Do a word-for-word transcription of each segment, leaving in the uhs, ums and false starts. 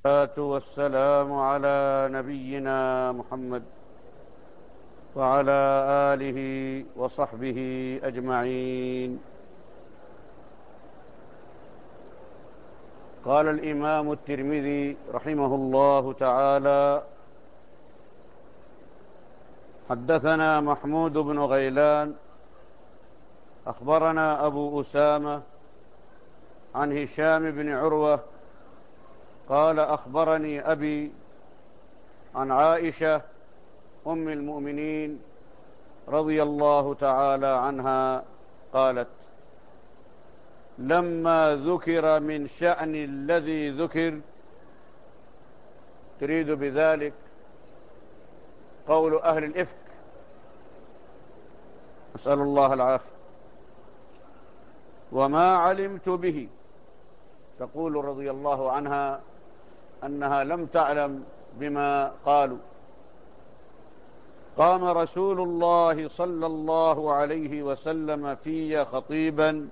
والصلاة والسلام على نبينا محمد وعلى آله وصحبه أجمعين. قال الإمام الترمذي رحمه الله تعالى: حدثنا محمود بن غيلان أخبرنا أبو أسامة عن هشام بن عروة قال: أخبرني أبي عن عائشة أم المؤمنين رضي الله تعالى عنها قالت: لما ذكر من شأن الذي ذكر، تريد بذلك قول أهل الإفك، نسأل الله العافية، وما علمت به، تقول رضي الله عنها أنها لم تعلم بما قالوا. قام رسول الله صلى الله عليه وسلم في خطيبا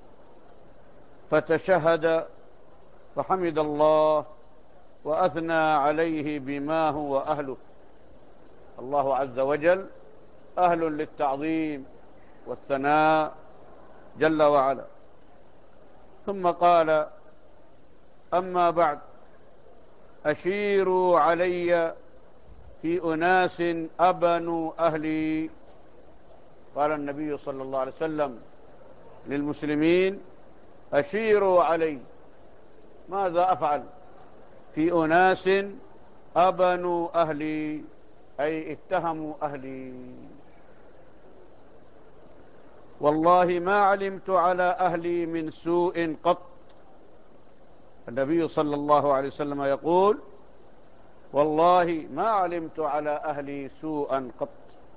فتشهد فحمد الله وأثنى عليه بما هو أهله. الله عز وجل أهل للتعظيم والثناء جل وعلا. ثم قال: أما بعد، أشيروا علي في أناس أبنوا أهلي. قال النبي صلى الله عليه وسلم للمسلمين: أشيروا علي، ماذا أفعل في أناس أبنوا أهلي، أي اتهموا أهلي. والله ما علمت على أهلي من سوء قط. النبي صلى الله عليه وسلم يقول: والله ما علمت على أهلي سوءا قط.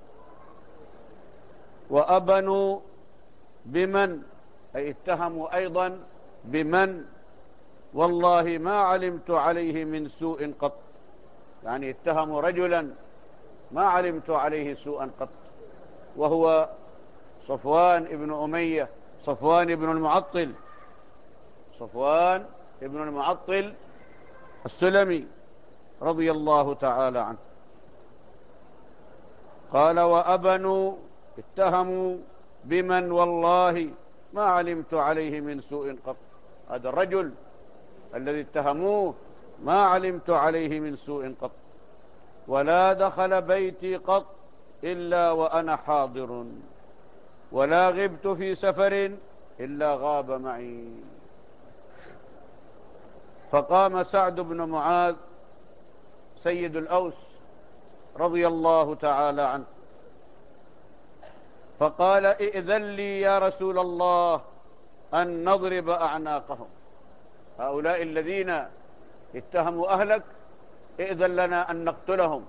وأبنوا بمن، أي اتهموا أيضا بمن، والله ما علمت عليه من سوء قط، يعني اتهموا رجلا ما علمت عليه سوءا قط، وهو صفوان ابن أمية، صفوان ابن المعطل، صفوان ابن المعطل السلمي رضي الله تعالى عنه. قال: وأبنوا، اتهموا بمن والله ما علمت عليه من سوء قط. هذا الرجل الذي اتهموه ما علمت عليه من سوء قط، ولا دخل بيتي قط إلا وأنا حاضر، ولا غبت في سفر إلا غاب معي. فقام سعد بن معاذ سيد الأوس رضي الله تعالى عنه فقال: ائذن لي يا رسول الله أن نضرب أعناقهم، هؤلاء الذين اتهموا أهلك ائذن لنا أن نقتلهم.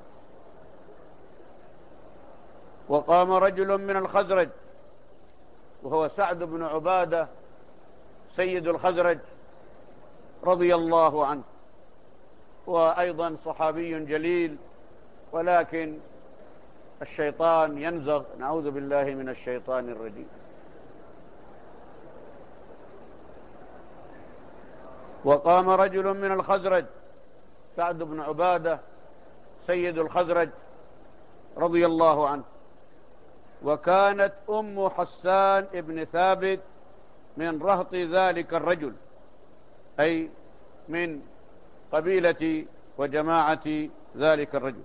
وقام رجل من الخزرج وهو سعد بن عبادة سيد الخزرج رضي الله عنه، وأيضا صحابي جليل، ولكن الشيطان ينزغ، نعوذ بالله من الشيطان الرجيم. وقام رجل من الخزرج، سعد بن عبادة سيد الخزرج رضي الله عنه، وكانت أم حسان ابن ثابت من رهط ذلك الرجل، أي من قبيلة وجماعة ذلك الرجل.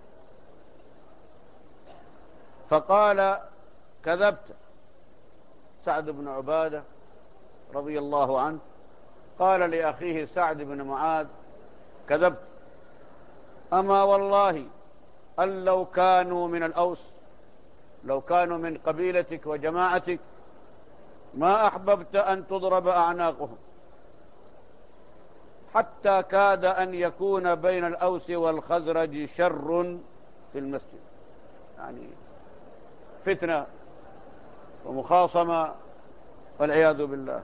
فقال: كذبت. سعد بن عبادة رضي الله عنه قال لأخيه سعد بن معاذ: كذبت، أما والله أن لو كانوا من الأوس، لو كانوا من قبيلتك وجماعتك ما أحببت أن تضرب أعناقهم، حتى كاد أن يكون بين الأوس والخزرج شر في المسجد، يعني فتنة ومخاصمة والعياذ بالله.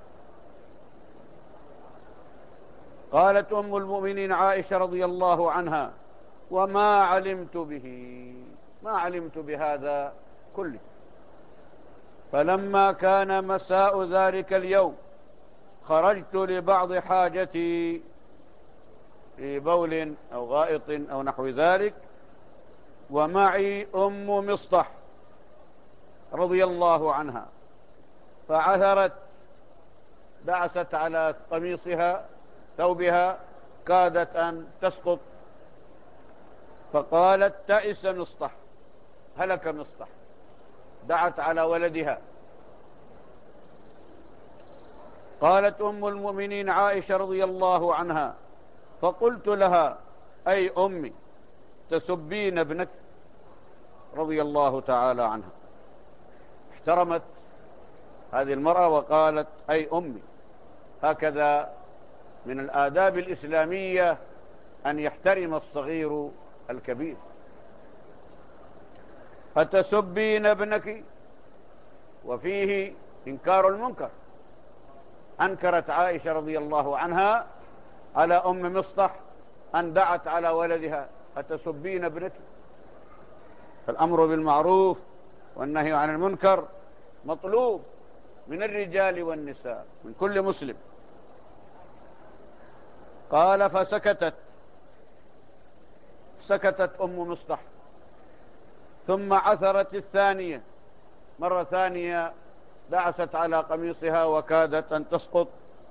قالت أم المؤمنين عائشة رضي الله عنها: وما علمت به، ما علمت بهذا كله. فلما كان مساء ذلك اليوم خرجت لبعض حاجتي، في بول أو غائط أو نحو ذلك، ومعي أم مصطح رضي الله عنها، فعثرت، دعست على قميصها ثوبها، كادت أن تسقط، فقالت تعس مصطح، هلك مصطح، دعت على ولدها. قالت أم المؤمنين عائشة رضي الله عنها: فقلت لها: أي أمي، تسبين ابنك؟ رضي الله تعالى عنها. احترمت هذه المرأة وقالت: أي أمي. هكذا من الآداب الإسلامية أن يحترم الصغير الكبير. أتسبين ابنك؟ وفيه إنكار المنكر. أنكرت عائشة رضي الله عنها على أم مصطح أن دعت على ولدها: أتسبين ابنك؟ فالأمر بالمعروف والنهي عن المنكر مطلوب من الرجال والنساء، من كل مسلم. قال: فسكتت سكتت أم مصطح، ثم عثرت الثانية، مرة ثانية دعست على قميصها وكادت أن تسقط،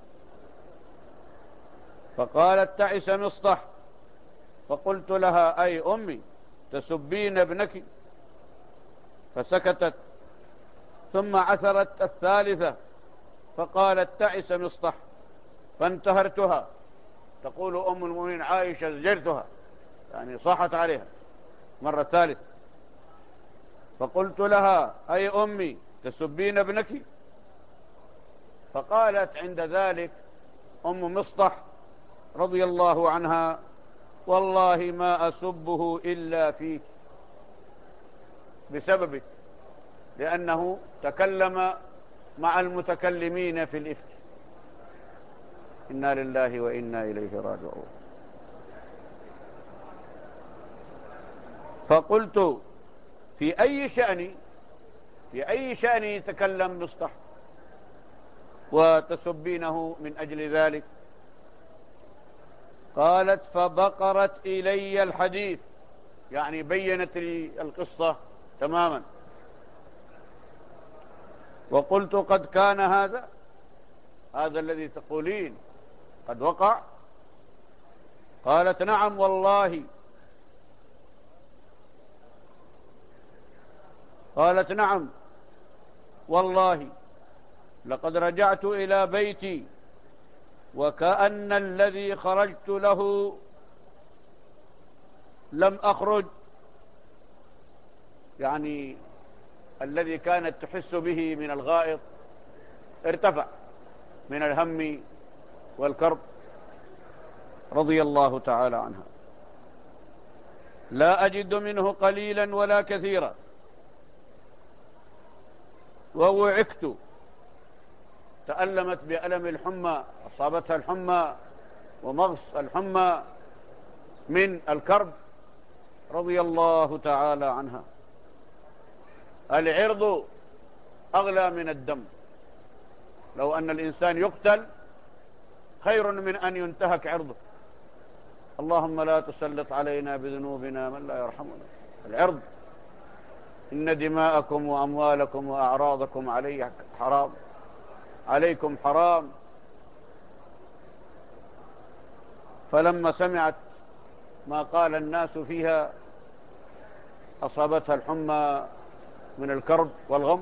فقالت: تعس مصطح. فقلت لها: أي أمي، تسبين ابنك؟ فسكتت. ثم عثرت الثالثة فقالت: تعس مصطح. فانتهرتها، تقول أم المؤمنين عائشة: زجرتها، يعني صاحت عليها مرة ثالثة. فقلت لها: أي أمي، تسبين ابنك؟ فقالت عند ذلك أم مصطح رضي الله عنها: والله ما أسبه إلا فيك، بسببك، لأنه تكلم مع المتكلمين في الإفك. إنا لله وإنا إليه راجعون. فقلت: في أي شأن في أي شأن يتكلم مصطح وتسبينه من أجل ذلك؟ قالت: فبقرت إلي الحديث، يعني بينت لي القصة تماما. وقلت: قد كان هذا هذا الذي تقولين قد وقع؟ قالت: نعم والله. قالت: نعم والله، لقد رجعت إلى بيتي وكأن الذي خرجت له لم أخرج، يعني الذي كانت تحس به من الغائط ارتفع من الهم والكرب، رضي الله تعالى عنها. لا أجد منه قليلا ولا كثيرا، ووعكت، تألمت بألم الحمى، أصابتها الحمى ومغص الحمى من الكرب، رضي الله تعالى عنها. العرض أغلى من الدم، لو أن الإنسان يقتل خير من أن ينتهك عرضه. اللهم لا تسلط علينا بذنوبنا من لا يرحمنا. العرض: إن دماءكم وأموالكم وأعراضكم علي حرام عليكم حرام. فلما سمعت ما قال الناس فيها أصابتها الحمى من الكرب والغم.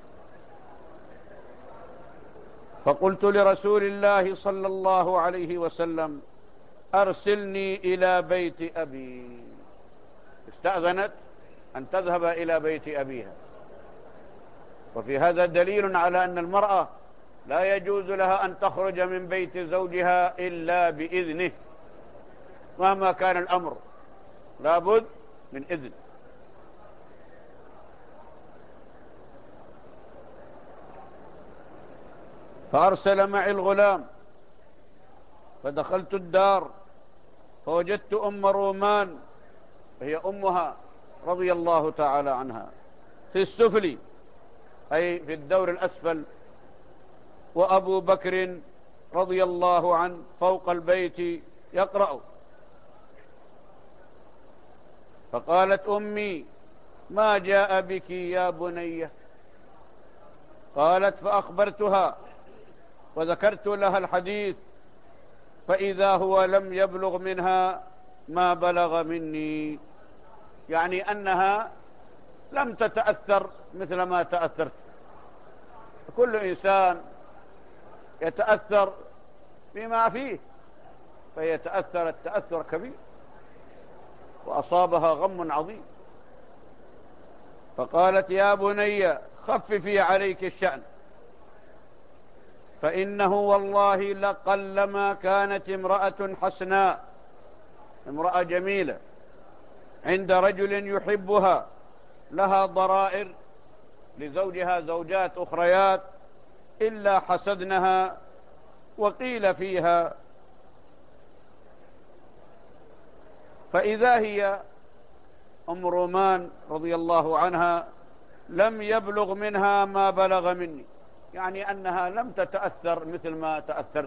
فقلت لرسول الله صلى الله عليه وسلم: أرسلني إلى بيت أبي. استأذنت أن تذهب إلى بيت أبيها. وفي هذا دليل على أن المرأة لا يجوز لها أن تخرج من بيت زوجها إلا بإذنه، مهما كان الأمر لابد من إذن. فأرسل معي الغلام، فدخلت الدار فوجدت أم رومان، وهي أمها رضي الله تعالى عنها، في السفل، أي في الدور الأسفل، وأبو بكر رضي الله عنه فوق البيت يقرأ. فقالت أمي: ما جاء بك يا بني؟ قالت: فأخبرتها وذكرت لها الحديث، فإذا هو لم يبلغ منها ما بلغ مني، يعني أنها لم تتأثر مثل ما تأثرت. كل إنسان يتأثر بما فيه، فهي تأثرت تأثر كبير وأصابها غم عظيم. فقالت: يا بني خففي عليك الشأن، فإنه والله لقلما كانت امرأة حسناء، امرأة جميلة عند رجل يحبها، لها ضرائر لزوجها زوجات أخريات، إلا حسدنها وقيل فيها، فإذا هي أم رومان رضي الله عنها لم يبلغ منها ما بلغ مني، يعني أنها لم تتأثر مثل ما تأثرت.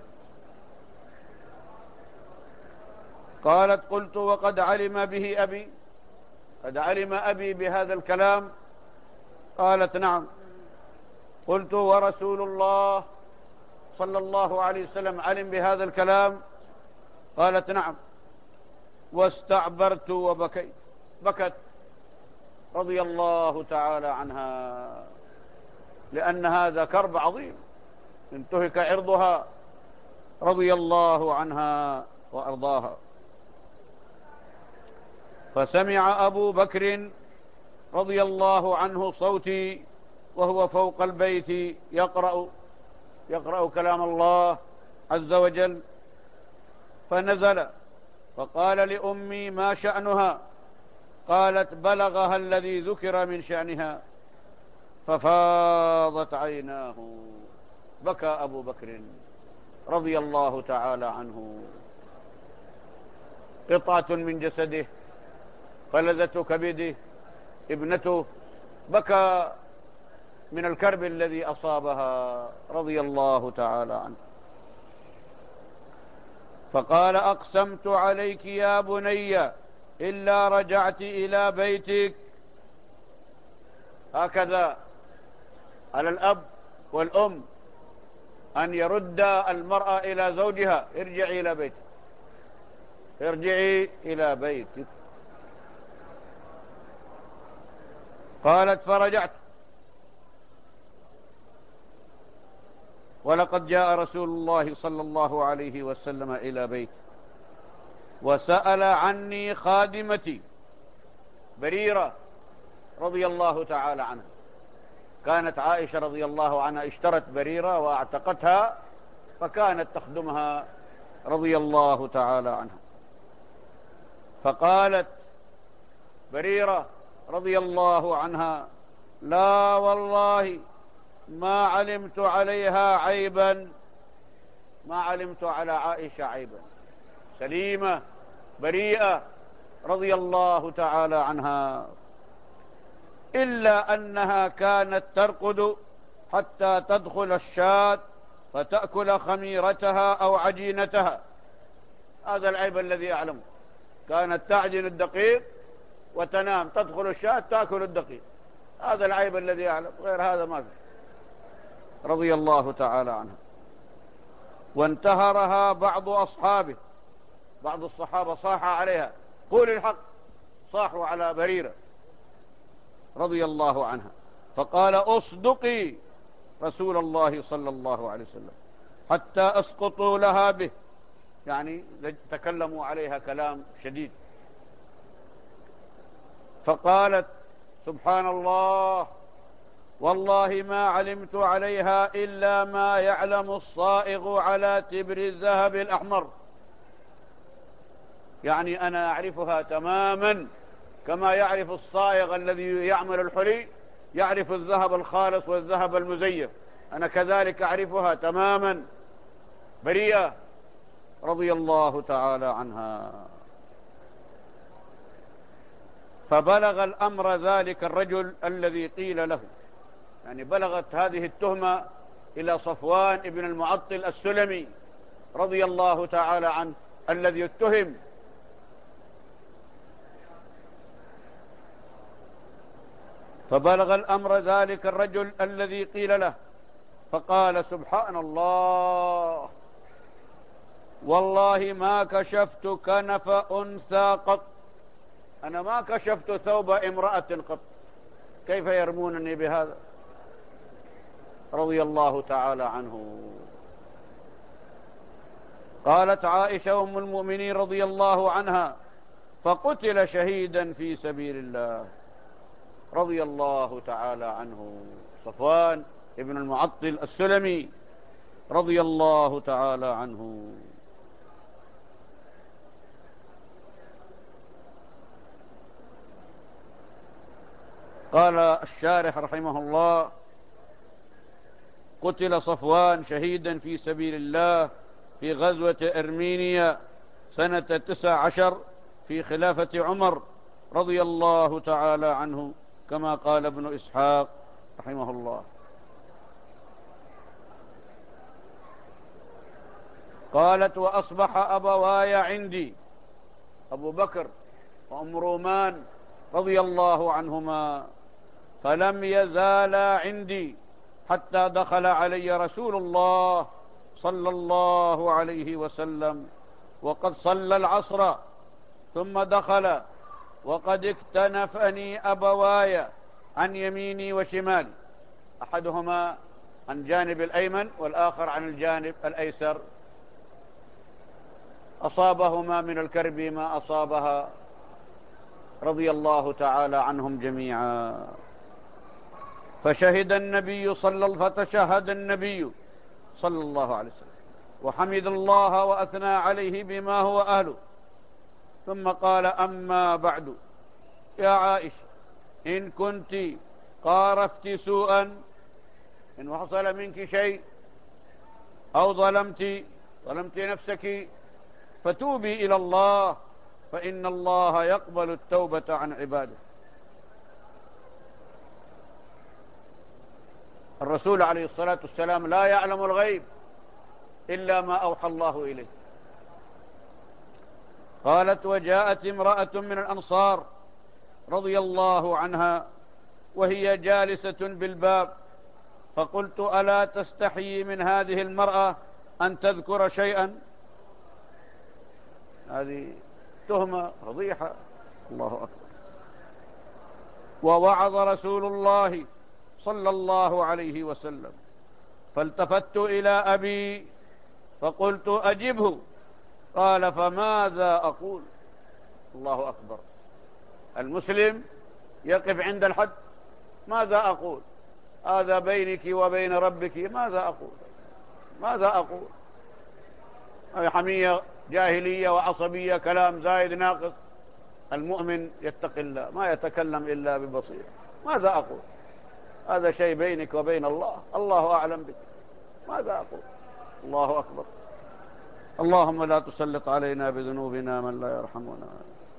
قالت: قلت: وقد علم به أبي؟ قد علم أبي بهذا الكلام؟ قالت: نعم. قلت: ورسول الله صلى الله عليه وسلم علم بهذا الكلام؟ قالت: نعم. واستعبرت وبكيت، بكت رضي الله تعالى عنها، لأن هذا كرب عظيم، انتهك عرضها رضي الله عنها وأرضاها. فسمع أبو بكر رضي الله عنه صوتي وهو فوق البيت يقرأ يقرأ كلام الله عز وجل، فنزل فقال لأمي: ما شأنها؟ قالت: بلغها الذي ذكر من شأنها. ففاضت عيناه، بكى أبو بكر رضي الله تعالى عنه. قطعة من جسده، فلذة كبده، ابنته، بكى من الكرب الذي أصابها رضي الله تعالى عنه. فقال: أقسمت عليك يا بني إلا رجعت إلى بيتك. هكذا على الأب والأم أن يرد المرأة إلى زوجها: ارجعي إلى بيتك، ارجعي إلى بيتك. قالت: فرجعت، ولقد جاء رسول الله صلى الله عليه وسلم إلى بيتي وسأل عني خادمتي بريرة رضي الله تعالى عنها. كانت عائشة رضي الله عنها اشترت بريرة واعتقتها، فكانت تخدمها رضي الله تعالى عنها. فقالت بريرة رضي الله عنها: لا والله ما علمت عليها عيبا، ما علمت على عائشة عيبا، سليمة بريئة رضي الله تعالى عنها، إلا أنها كانت ترقد حتى تدخل الشاة فتأكل خميرتها أو عجينتها. هذا العيب الذي أعلمه، كانت تعجن الدقيق وتنام، تدخل الشاة تأكل الدقيق، هذا العيب الذي أعلم، غير هذا ما في، رضي الله تعالى عنها. وانتهرها بعض أصحابه، بعض الصحابة صاح عليها: قول الحق، صاحوا على بريرة رضي الله عنها. فقال: أصدقي رسول الله صلى الله عليه وسلم حتى أسقطوا لها به، يعني تكلموا عليها كلام شديد. فقالت: سبحان الله، والله ما علمت عليها إلا ما يعلم الصائغ على تبر الذهب الأحمر، يعني أنا أعرفها تماما كما يعرف الصائغ الذي يعمل الحلي يعرف الذهب الخالص والذهب المزيف، أنا كذلك أعرفها تماما، بريئة رضي الله تعالى عنها. فبلغ الأمر ذلك الرجل الذي قيل له، يعني بلغت هذه التهمة إلى صفوان ابن المعطل السلمي رضي الله تعالى عنه، الذي اتهم فبلغ الأمر ذلك الرجل الذي قيل له، فقال: سبحان الله، والله ما كشفت كنف أنثى قط، أنا ما كشفت ثوب امرأة قط، كيف يرمونني بهذا؟ رضي الله تعالى عنه. قالت عائشة أم المؤمنين رضي الله عنها: فقتل شهيدا في سبيل الله، رضي الله تعالى عنه، صفوان ابن المعطل السلمي رضي الله تعالى عنه. قال الشارح رحمه الله: قتل صفوان شهيدا في سبيل الله في غزوة أرمينيا سنة تسع عشر في خلافة عمر رضي الله تعالى عنه، كما قال ابن إسحاق رحمه الله. قالت: وأصبح أبواي عندي، أبو بكر وأم رومان رضي الله عنهما، فلم يزالا عندي حتى دخل علي رسول الله صلى الله عليه وسلم وقد صلى العصر، ثم دخل وقد اكتنفني أبواي عن يميني وشمالي، أحدهما عن جانب الأيمن والآخر عن الجانب الأيسر، أصابهما من الكرب ما أصابها، رضي الله تعالى عنهم جميعا. فشهد النبي صلى فتشهد النبي صلى الله عليه وسلم وحمد الله وأثنى عليه بما هو أهله، ثم قال: أما بعد، يا عائشة، إن كنت قارفت سوءا، إن حصل منك شيء أو ظلمت ظلمت نفسك، فتوبي إلى الله، فإن الله يقبل التوبة عن عباده. الرسول عليه الصلاة والسلام لا يعلم الغيب إلا ما أوحى الله إليه. قالت: وجاءت امرأة من الأنصار رضي الله عنها وهي جالسة بالباب، فقلت: ألا تستحيي من هذه المرأة أن تذكر شيئا؟ هذه تهمة فضيحة. الله أكبر. ووعظ رسول الله صلى الله عليه وسلم، فالتفت إلى أبي فقلت: أجبه. قال: فماذا أقول؟ الله أكبر. المسلم يقف عند الحد، ماذا أقول؟ هذا بينك وبين ربك، ماذا أقول؟ ماذا أقول؟ هذه حمية جاهلية وعصبية، كلام زايد ناقص. المؤمن يتقي الله، ما يتكلم إلا ببصير. ماذا أقول؟ هذا شيء بينك وبين الله، الله أعلم بك، ماذا أقول؟ الله أكبر. اللهم لا تسلط علينا بذنوبنا من لا يرحمنا.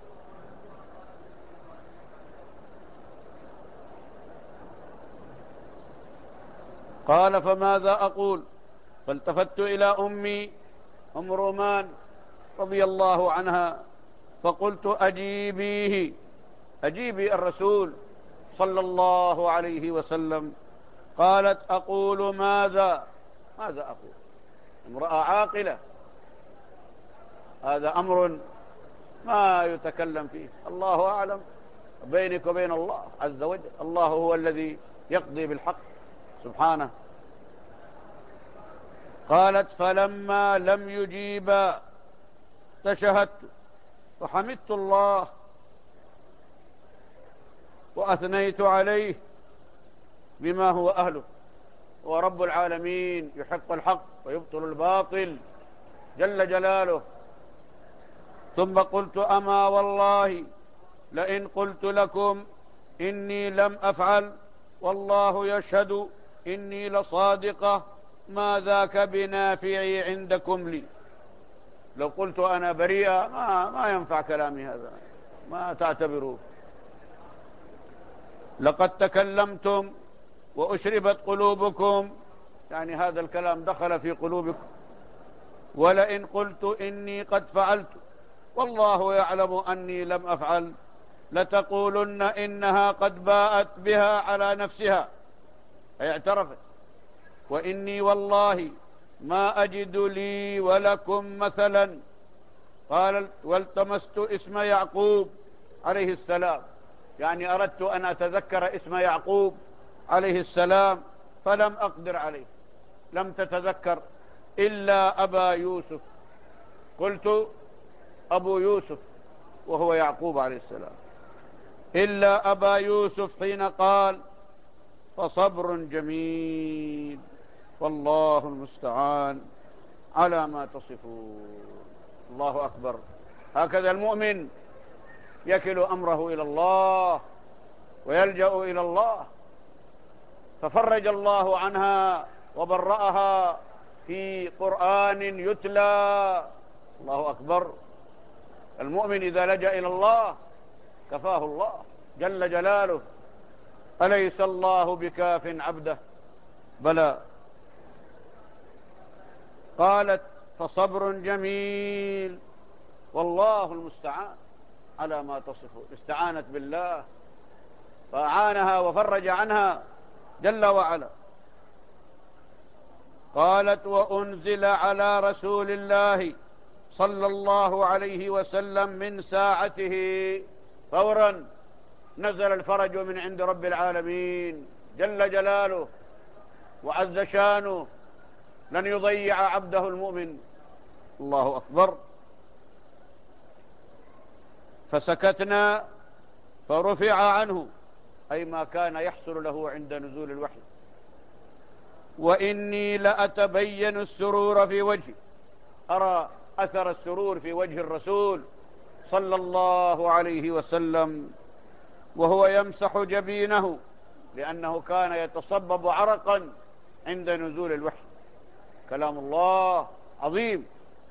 قال: فماذا أقول؟ فالتفت إلى أمي أم رومان رضي الله عنها فقلت: أجيبيه، أجيبي الرسول صلى الله عليه وسلم. قالت: أقول ماذا؟ ماذا أقول؟ امرأة عاقلة، هذا أمر ما يتكلم فيه، الله أعلم، بينك وبين الله عز وجل، الله هو الذي يقضي بالحق سبحانه. قالت: فلما لم يجيبا تشهدت وحمدت الله وأثنيت عليه بما هو أهله، ورب العالمين يحق الحق ويبطل الباطل جل جلاله. ثم قلت: أما والله لئن قلت لكم إني لم أفعل والله يشهد إني لصادقة، ما ذاك بنافعي عندكم لي. لو قلت أنا بريئة ما, ما ينفع كلامي هذا، ما تعتبروه. لقد تكلمتم وأشربت قلوبكم، يعني هذا الكلام دخل في قلوبكم. ولئن قلت إني قد فعلت والله يعلم أني لم أفعل، لتقولن إنها قد باءت بها على نفسها، أي اعترفت، وإني والله ما أجد لي ولكم مثلا. قال والتمست اسم يعقوب عليه السلام، يعني أردت أن أتذكر اسم يعقوب عليه السلام فلم أقدر عليه، لم تتذكر إلا أبا يوسف. قلت أبو يوسف وهو يعقوب عليه السلام، إلا أبا يوسف حين قال فصبر جميل والله المستعان على ما تصفون. الله أكبر. هكذا المؤمن يكل أمره إلى الله ويلجأ إلى الله، ففرج الله عنها وبرأها في قرآن يتلى. الله أكبر. المؤمن إذا لجأ إلى الله كفاه الله جل جلاله. أليس الله بكاف عبده؟ بلى. قالت فصبر جميل والله المستعان على ما تصفون. استعانت بالله فأعانها وفرج عنها جل وعلا. قالت وأنزل على رسول الله صلى الله عليه وسلم من ساعته فورا، نزل الفرج من عند رب العالمين جل جلاله وعز شانه، لن يضيع عبده المؤمن. الله أكبر. فسكتنا فرفع عنه، أي ما كان يحصل له عند نزول الوحي. وإني لأتبين السرور في وجهي، أرى أثر السرور في وجه الرسول صلى الله عليه وسلم وهو يمسح جبينه، لأنه كان يتصبب عرقا عند نزول الوحي. كلام الله عظيم.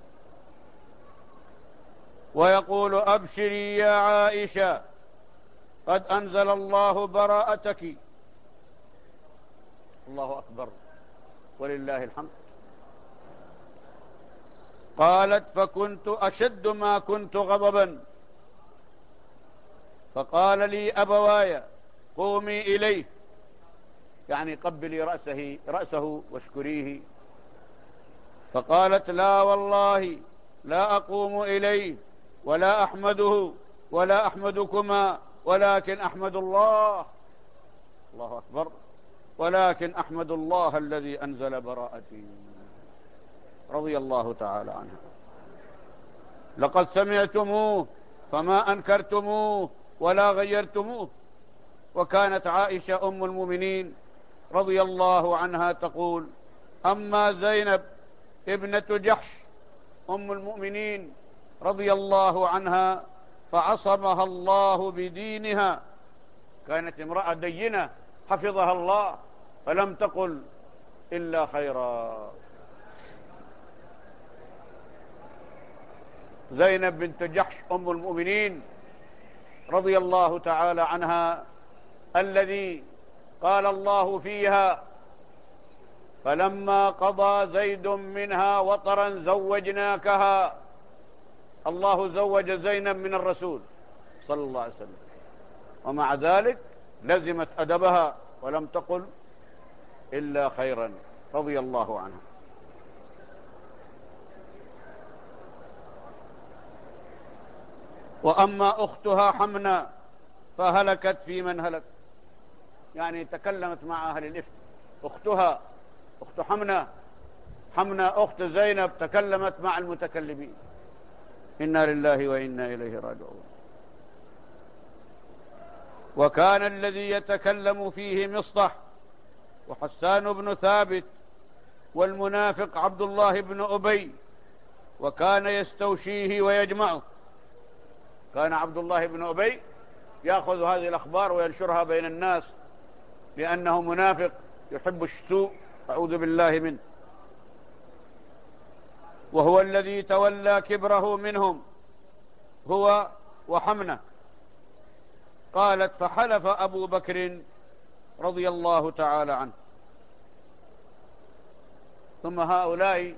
ويقول أبشري يا عائشة قد أنزل الله براءتك. الله أكبر ولله الحمد. قالت فكنت أشد ما كنت غضبا، فقال لي أبواي قومي إليه، يعني قبلي رأسه, رأسه واشكريه. فقالت لا والله لا أقوم إليه ولا أحمده ولا أحمدكما ولكن أحمد الله. الله أكبر. ولكن أحمد الله الذي أنزل براءتي، رضي الله تعالى عنها. لقد سمعتموه فما أنكرتموه ولا غيرتموه. وكانت عائشة أم المؤمنين رضي الله عنها تقول أما زينب ابنة جحش أم المؤمنين رضي الله عنها فعصمها الله بدينها، كانت امرأة دينة حفظها الله فلم تقل إلا خيرا. زينب بنت جحش أم المؤمنين رضي الله تعالى عنها، الذي قال الله فيها فلما قضى زيد منها وطرا زوجناكها. الله زوج زينب من الرسول صلى الله عليه وسلم، ومع ذلك لزمت أدبها ولم تقل إلا خيرا رضي الله عنها. وأما أختها حمنا فهلكت في من هلك، يعني تكلمت مع أهل الإفك. أختها أخت حمنا، حمنا أخت زينب تكلمت مع المتكلمين. إنا لله وإنا إليه راجعون. وكان الذي يتكلم فيه مصطح وحسان بن ثابت والمنافق عبد الله بن أبي، وكان يستوشيه ويجمعه. كان عبد الله بن أبي يأخذ هذه الأخبار وينشرها بين الناس لأنه منافق يحب السوء، أعوذ بالله منه. وهو الذي تولى كبره منهم هو وحمنة. قالت فحلف أبو بكر رضي الله تعالى عنه. ثم هؤلاء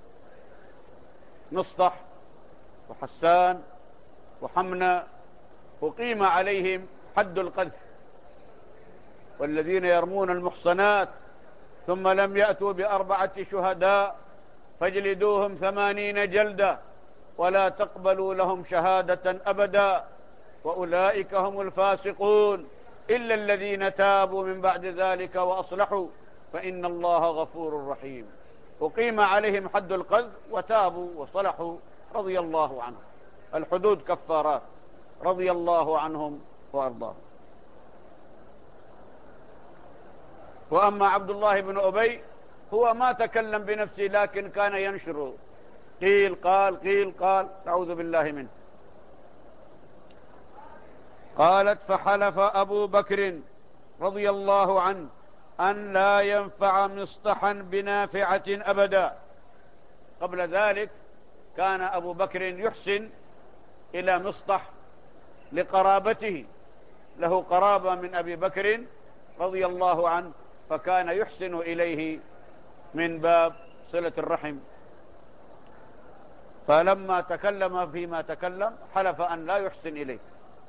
مصطح وحسان وحمنة أقيم عليهم حد القذف. والذين يرمون المحصنات ثم لم يأتوا بأربعة شهداء فاجلدوهم ثمانين جلدة ولا تقبلوا لهم شهادة أبدا وأولئك هم الفاسقون إلا الذين تابوا من بعد ذلك وأصلحوا فإن الله غفور رحيم. أقيم عليهم حد القذف وتابوا وصلحوا رضي الله عنهم. الحدود كفارات رضي الله عنهم وأرضاهم. وأما عبد الله بن أبي هو ما تكلم بنفسه لكن كان ينشر قيل قال قيل قال أعوذ بالله منه. قالت فحلف أبو بكر رضي الله عنه أن لا ينفع مصطحا بنافعة أبدا. قبل ذلك كان أبو بكر يحسن إلى مصطح لقرابته، له قرابة من أبي بكر رضي الله عنه، فكان يحسن إليه من باب صلة الرحم. فلما تكلم فيما تكلم حلف أن لا يحسن إليه،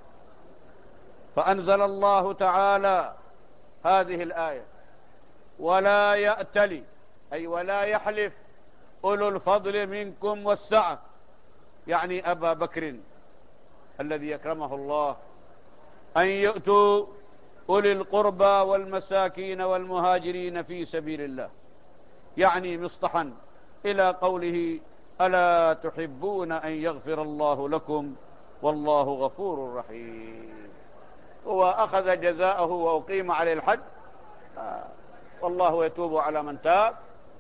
فأنزل الله تعالى هذه الآية: ولا يأتل، أي ولا يحلف أولو الفضل منكم والسعة، يعني أبا بكر الذي يكرمه الله، أن يؤتوا أولي القربى والمساكين والمهاجرين في سبيل الله، يعني مصطحا إلى قوله: ألا تحبون أن يغفر الله لكم والله غفور رحيم. هو أخذ جزاءه وأقيم عليه الحد، والله يتوب على من تاب.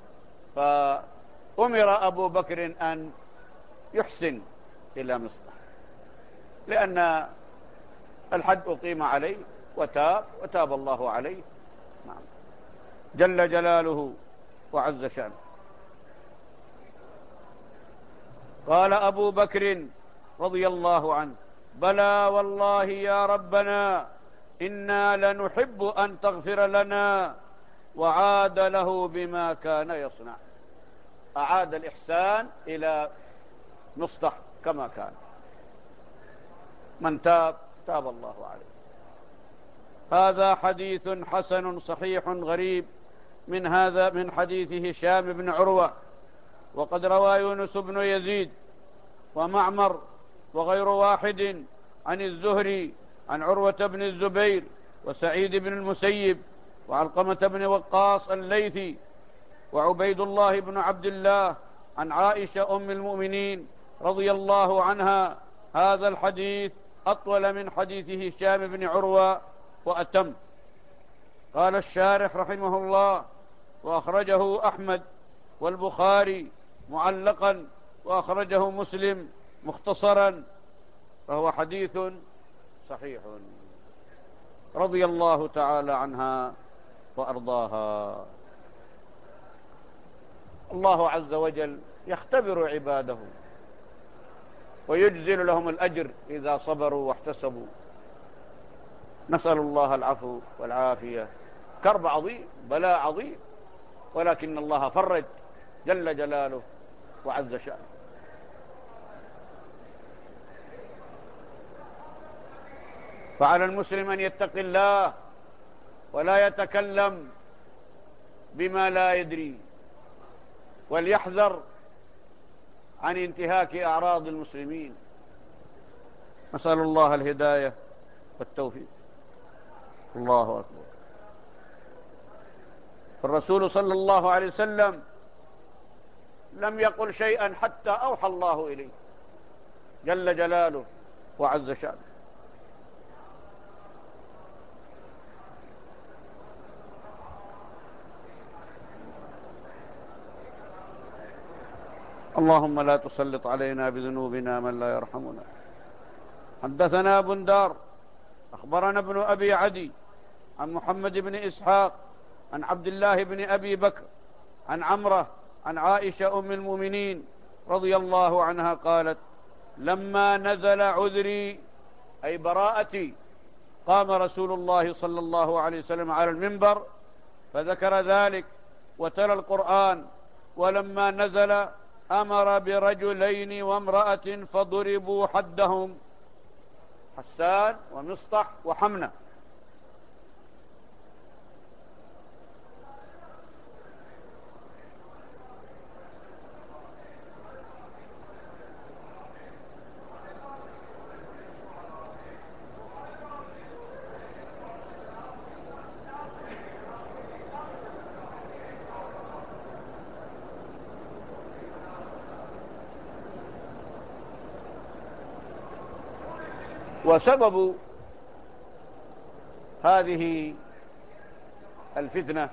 فأمر أبو بكر أن يحسن إلى مصطح، لأن الحد أقيم عليه وتاب وتاب الله عليه. نعم. جل جلاله وعز شأنه. قال أبو بكر رضي الله عنه: بلى والله يا ربنا إنا لنحب أن تغفر لنا. وعاد له بما كان يصنع، أعاد الإحسان إلى مصطح كما كان. من تاب تاب الله عليه. هذا حديث حسن صحيح غريب من هذا من حديث هشام بن عروة. وقد روى يونس بن يزيد ومعمر وغير واحد عن الزهري عن عروة بن الزبير وسعيد بن المسيب وعلقمة بن وقاص الليثي وعبيد الله بن عبد الله عن عائشة أم المؤمنين رضي الله عنها. هذا الحديث أطول من حديث هشام بن عروة وأتم. قال الشارح رحمه الله: وأخرجه أحمد والبخاري معلقا وأخرجه مسلم مختصرا، فهو حديث صحيح. رضي الله تعالى عنها وأرضاها. الله عز وجل يختبر عباده ويجزل لهم الأجر إذا صبروا واحتسبوا. نسأل الله العفو والعافية. كرب عظيم، بلاء عظيم، ولكن الله فرج جل جلاله وعز شأنه. فعلى المسلم أن يتقي الله ولا يتكلم بما لا يدري، وليحذر عن انتهاك أعراض المسلمين. نسأل الله الهداية والتوفيق. الله أكبر. الرسول صلى الله عليه وسلم لم يقل شيئا حتى أوحى الله إليه جل جلاله وعز شأنه. اللهم لا تسلط علينا بذنوبنا من لا يرحمنا. حدثنا بندار أخبرنا ابن أبي عدي عن محمد بن إسحاق عن عبد الله بن أبي بكر عن عمرة عن عائشة أم المؤمنين رضي الله عنها قالت: لما نزل عذري أي براءتي قام رسول الله صلى الله عليه وسلم على المنبر فذكر ذلك وتلا القرآن. ولما نزل أمر برجلين وامرأة فضربوا حدهم حسان ومصطح وحمنة. وسبب هذه الفتنة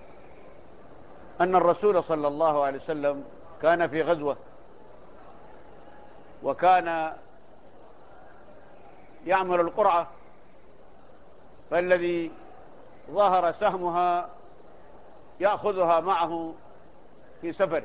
أن الرسول صلى الله عليه وسلم كان في غزوة، وكان يعمل القرعة، فالذي ظهر سهمها يأخذها معه في سفر،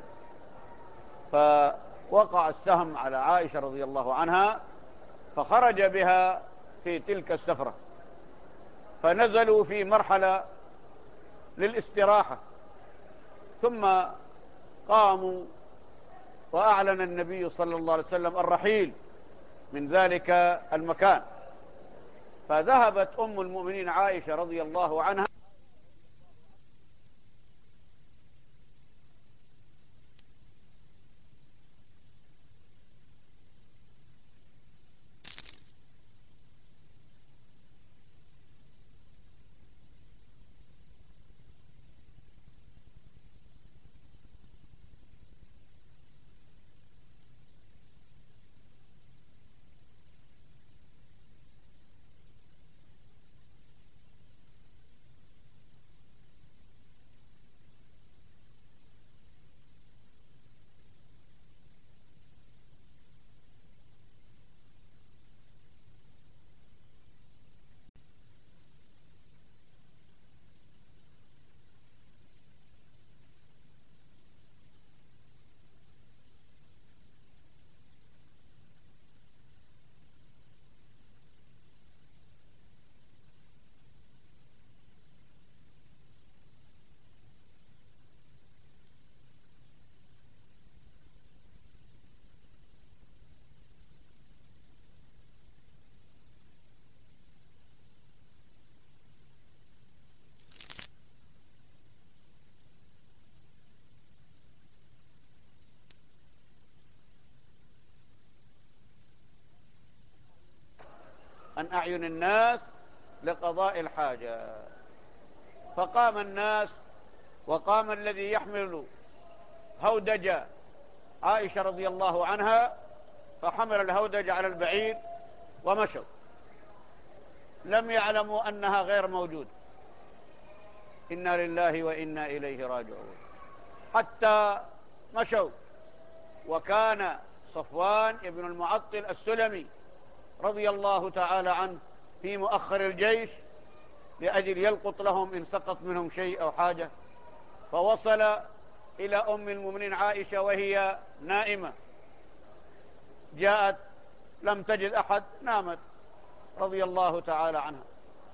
فوقع السهم على عائشة رضي الله عنها فخرج بها في تلك السفرة، فنزلوا في مرحلة للاستراحة، ثم قاموا وأعلن النبي صلى الله عليه وسلم الرحيل من ذلك المكان، فذهبت أم المؤمنين عائشة رضي الله عنها عن أعين الناس لقضاء الحاجة، فقام الناس، وقام الذي يحمل هودج عائشة رضي الله عنها، فحمل الهودج على البعير ومشوا، لم يعلموا أنها غير موجود. إنا لله وإنا إليه راجعون. حتى مشوا، وكان صفوان ابن المعطل السلمي رضي الله تعالى عنه في مؤخر الجيش لأجل يلقط لهم إن سقط منهم شيء أو حاجة، فوصل إلى أم المؤمنين عائشة وهي نائمة، جاءت لم تجد أحد، نامت رضي الله تعالى عنها،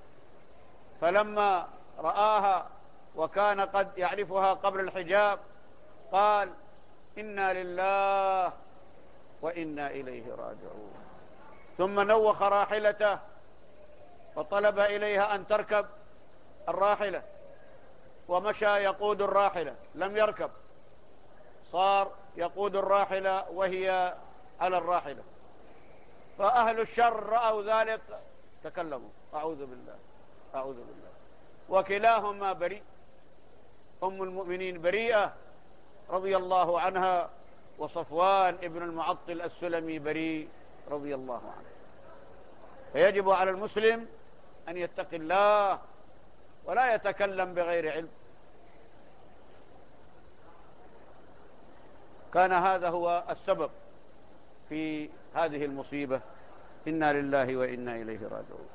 فلما رآها وكان قد يعرفها قبل الحجاب قال: إنا لله وإنا إليه راجعون. ثم نوخ راحلته وطلب إليها أن تركب الراحلة، ومشى يقود الراحلة، لم يركب، صار يقود الراحلة وهي على الراحلة، فأهل الشر رأوا ذلك تكلموا: أعوذ بالله أعوذ بالله. وكلاهما بريء، أم المؤمنين بريئة رضي الله عنها، وصفوان ابن المعطل السلمي بريء رضي الله عنه. فيجب على المسلم أن يتقي الله ولا يتكلم بغير علم. كان هذا هو السبب في هذه المصيبة. إنا لله وإنا إليه راجعون.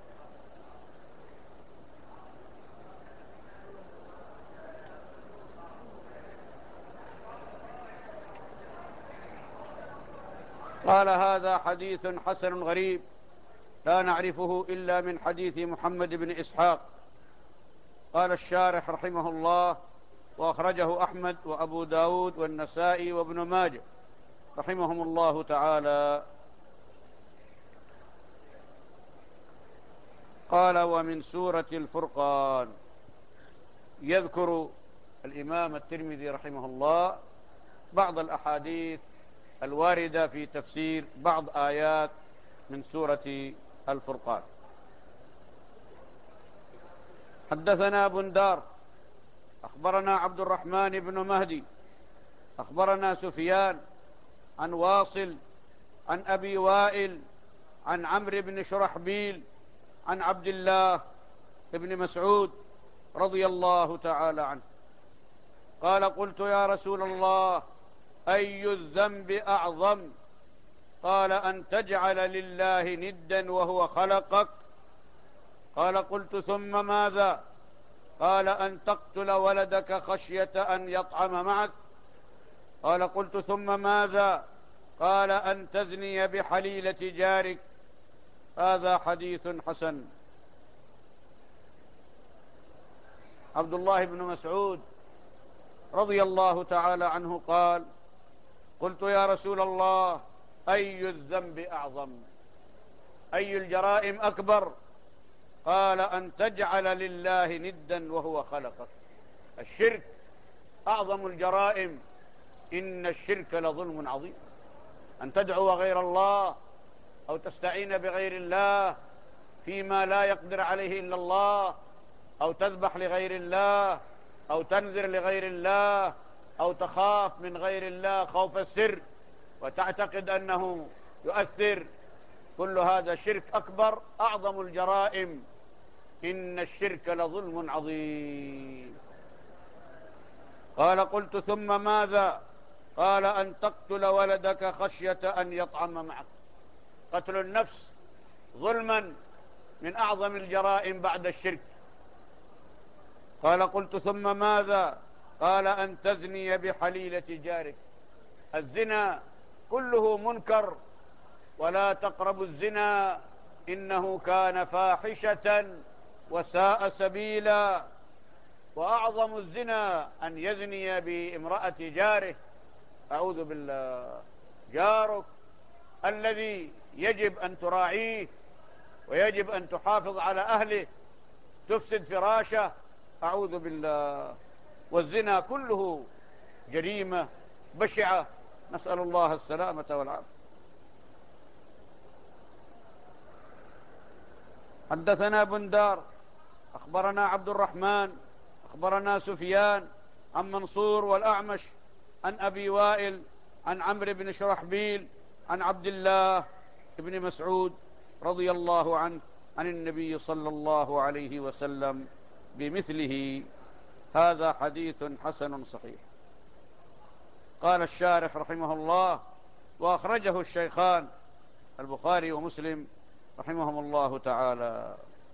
قال: هذا حديث حسن غريب لا نعرفه إلا من حديث محمد بن إسحاق. قال الشارح رحمه الله: وأخرجه أحمد وأبو داود والنسائي وابن ماجه رحمهم الله تعالى. قال ومن سورة الفرقان. يذكر الإمام الترمذي رحمه الله بعض الأحاديث الواردة في تفسير بعض آيات من سورة الفرقان. حدثنا بندار أخبرنا عبد الرحمن بن مهدي أخبرنا سفيان عن واصل عن أبي وائل عن عمرو بن شرحبيل عن عبد الله بن مسعود رضي الله تعالى عنه قال قلت يا رسول الله أي الذنب أعظم؟ قال أن تجعل لله ندا وهو خلقك. قال قلت ثم ماذا؟ قال أن تقتل ولدك خشية أن يطعم معك. قال قلت ثم ماذا؟ قال أن تزني بحليلة جارك. هذا حديث حسن. عبد الله بن مسعود رضي الله تعالى عنه قال قلت يا رسول الله أي الذنب أعظم؟ أي الجرائم أكبر؟ قال أن تجعل لله ندا وهو خلقك. الشرك أعظم الجرائم. إن الشرك لظلم عظيم. أن تدعو غير الله أو تستعين بغير الله فيما لا يقدر عليه إلا الله، أو تذبح لغير الله، أو تنذر لغير الله، أو تخاف من غير الله خوف السر وتعتقد أنه يؤثر. كل هذا شرك أكبر، أعظم الجرائم. إن الشرك لظلم عظيم. قال قلت ثم ماذا؟ قال أن تقتل ولدك خشية أن يطعم معك. قتل النفس ظلما من أعظم الجرائم بعد الشرك. قال قلت ثم ماذا؟ قال أن تزني بحليلة جارك. الزنا كله منكر، ولا تقربوا الزنا إنه كان فاحشة وساء سبيلا. وأعظم الزنا أن يزني بامرأة جاره. أعوذ بالله. جارك الذي يجب أن تراعيه ويجب أن تحافظ على أهله تفسد فراشه. أعوذ بالله. والزنا كله جريمة بشعة، نسأل الله السلامة والعافية. حدثنا بندار أخبرنا عبد الرحمن أخبرنا سفيان عن منصور والأعمش عن أبي وائل عن عمرو بن شرحبيل عن عبد الله بن مسعود رضي الله عنه عن النبي صلى الله عليه وسلم بمثله. هذا حديث حسن صحيح. قال الشارح رحمه الله وأخرجه الشيخان البخاري ومسلم رحمهم الله تعالى.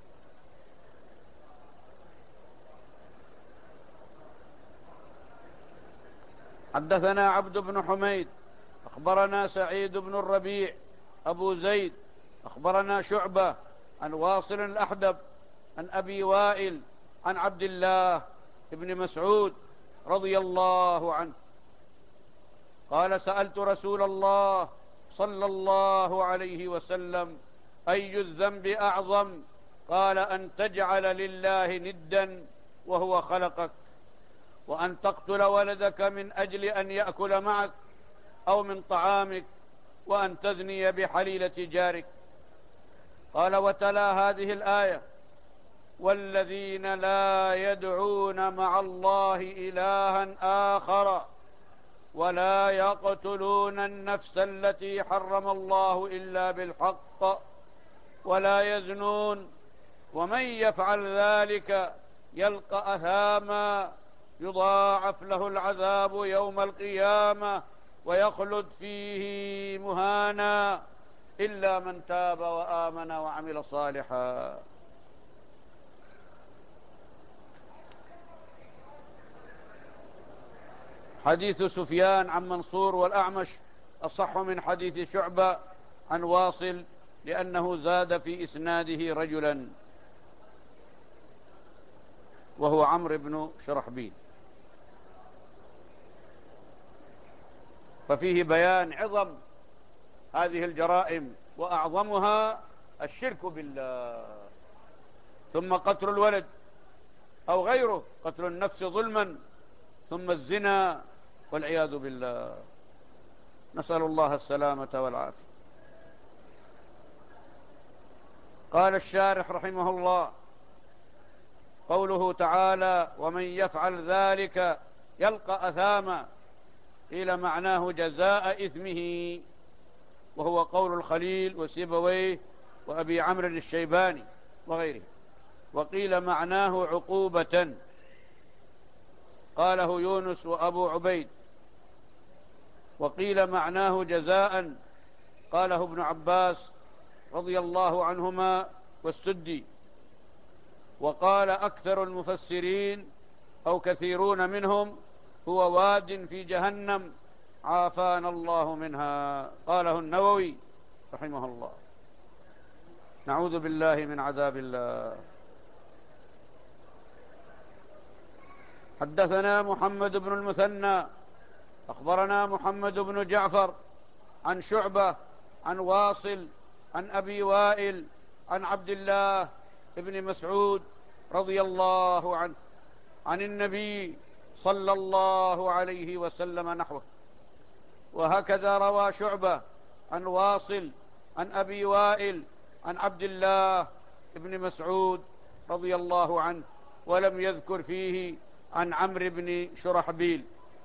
حدثنا عبد بن حميد أخبرنا سعيد بن الربيع أبو زيد أخبرنا شعبة عن واصل الأحدب عن أبي وائل عن عبد الله بن مسعود رضي الله عنه قال سألت رسول الله صلى الله عليه وسلم أي الذنب أعظم؟ قال أن تجعل لله ندا وهو خلقك، وأن تقتل ولدك من أجل أن يأكل معك أو من طعامك، وأن تزني بحليلة جارك. قال وتلا هذه الآية والذين لا يدعون مع الله إلها آخر ولا يقتلون النفس التي حرم الله إلا بالحق ولا يزنون ومن يفعل ذلك يلقى أثاما يضاعف له العذاب يوم القيامة ويخلد فيه مهانا إلا من تاب وآمن وعمل صالحا. حديث سفيان عن منصور والأعمش أصح من حديث شعبة عن واصل لأنه زاد في إسناده رجلا وهو عمرو بن شرحبيل، ففيه بيان عظم هذه الجرائم وأعظمها الشرك بالله. ثم قتل الولد أو غيره، قتل النفس ظلما، ثم الزنا والعياذ بالله. نسأل الله السلامة والعافية. قال الشارح رحمه الله: قوله تعالى: ومن يفعل ذلك يلقى أثاما، قيل معناه جزاء إثمه، وهو قول الخليل وسيبويه وأبي عمرو الشيباني وغيره. وقيل معناه عقوبة، قاله يونس وأبو عبيد. وقيل معناه جزاء، قاله ابن عباس رضي الله عنهما والسدي. وقال أكثر المفسرين أو كثيرون منهم: هو واد في جهنم عافانا الله منها، قاله النووي رحمه الله. نعوذ بالله من عذاب الله. حدثنا محمد بن المثنى أخبرنا محمد بن جعفر عن شعبة عن واصل عن أبي وائل عن عبد الله بن مسعود رضي الله عنه عن النبي صلى الله عليه وسلم نحوه. وهكذا روى شعبة عن واصل عن أبي وائل عن عبد الله بن مسعود رضي الله عنه، ولم يذكر فيه عن عمرو بن شرحبيل.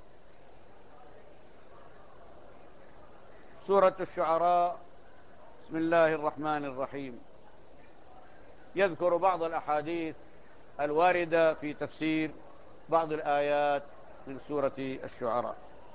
سورة الشعراء. بسم الله الرحمن الرحيم. يذكر بعض الأحاديث الواردة في تفسير بعض الآيات من سورة الشعراء.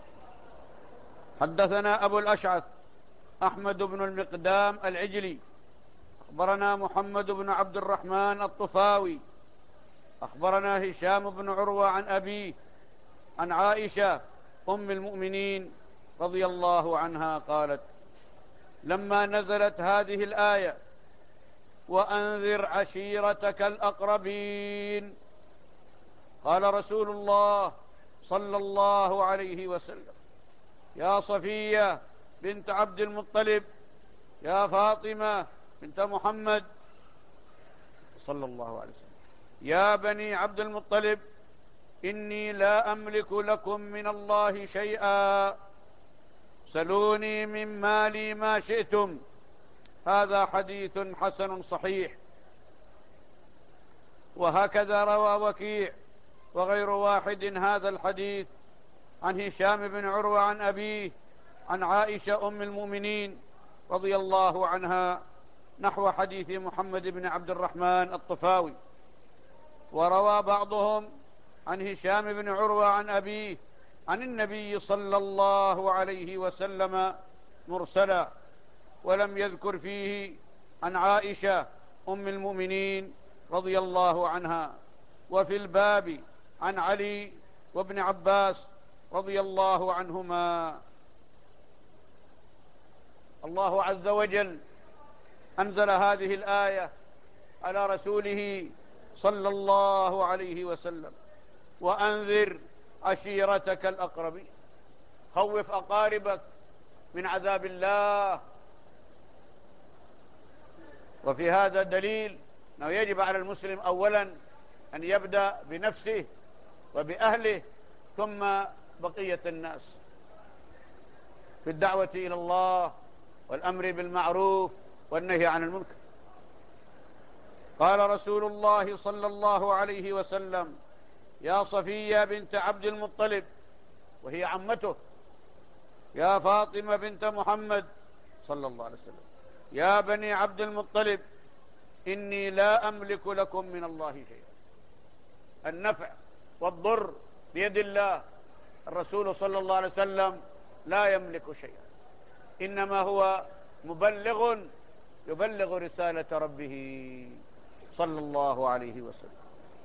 حدثنا أبو الأشعث أحمد بن المقدام العجلي أخبرنا محمد بن عبد الرحمن الطفاوي أخبرنا هشام بن عروة عن أبيه عن عائشة أم المؤمنين رضي الله عنها قالت: لما نزلت هذه الآية: وأنذر عشيرتك الأقربين، قال رسول الله صلى الله عليه وسلم: يا صفية بنت عبد المطلب، يا فاطمة بنت محمد صلى الله عليه وسلم، يا بني عبد المطلب، إني لا أملك لكم من الله شيئا، سلوني من مالي ما شئتم. هذا حديث حسن صحيح. وهكذا روى وكيع وغير واحد هذا الحديث عن هشام بن عروة عن أبيه عن عائشة أم المؤمنين رضي الله عنها نحو حديث محمد بن عبد الرحمن الطفاوي. وروى بعضهم عن هشام بن عروة عن أبيه عن النبي صلى الله عليه وسلم مرسلا، ولم يذكر فيه عن عائشة أم المؤمنين رضي الله عنها. وفي الباب عن علي وابن عباس رضي الله عنهما. الله عز وجل أنزل هذه الآية على رسوله صلى الله عليه وسلم: وأنذر عشيرتك الأقربين، خوف أقاربك من عذاب الله. وفي هذا دليل أنه يجب على المسلم أولا أن يبدأ بنفسه وبأهله ثم بقية الناس في الدعوة إلى الله والأمر بالمعروف والنهي عن المنكر. قال رسول الله صلى الله عليه وسلم: يا صفية بنت عبد المطلب، وهي عمته، يا فاطمة بنت محمد صلى الله عليه وسلم، يا بني عبد المطلب، إني لا أملك لكم من الله شيئا. النفع والضر بيد الله. الرسول صلى الله عليه وسلم لا يملك شيئا، إنما هو مبلغ يبلغ رسالة ربه صلى الله عليه وسلم.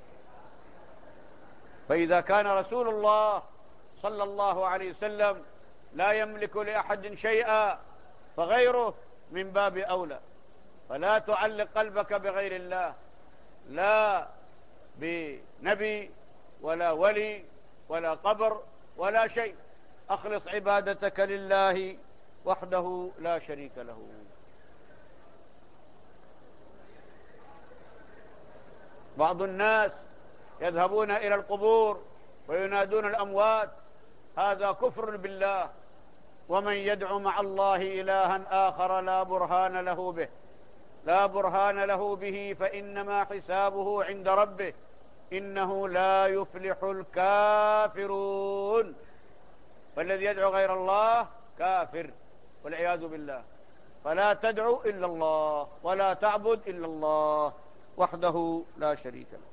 فإذا كان رسول الله صلى الله عليه وسلم لا يملك لأحد شيئا فغيره من باب أولى. فلا تعلق قلبك بغير الله، لا بنبي ولا ولي ولا قبر ولا شيء. أخلص عبادتك لله وحده لا شريك له. بعض الناس يذهبون إلى القبور وينادون الأموات، هذا كفر بالله. ومن يدعو مع الله إلها آخر لا برهان له به لا برهان له به فإنما حسابه عند ربه إنه لا يفلح الكافرون. فالذي يدعو غير الله كافر والعياذ بالله. فلا تدعو إلا الله ولا تعبد إلا الله وحده لا شريك له.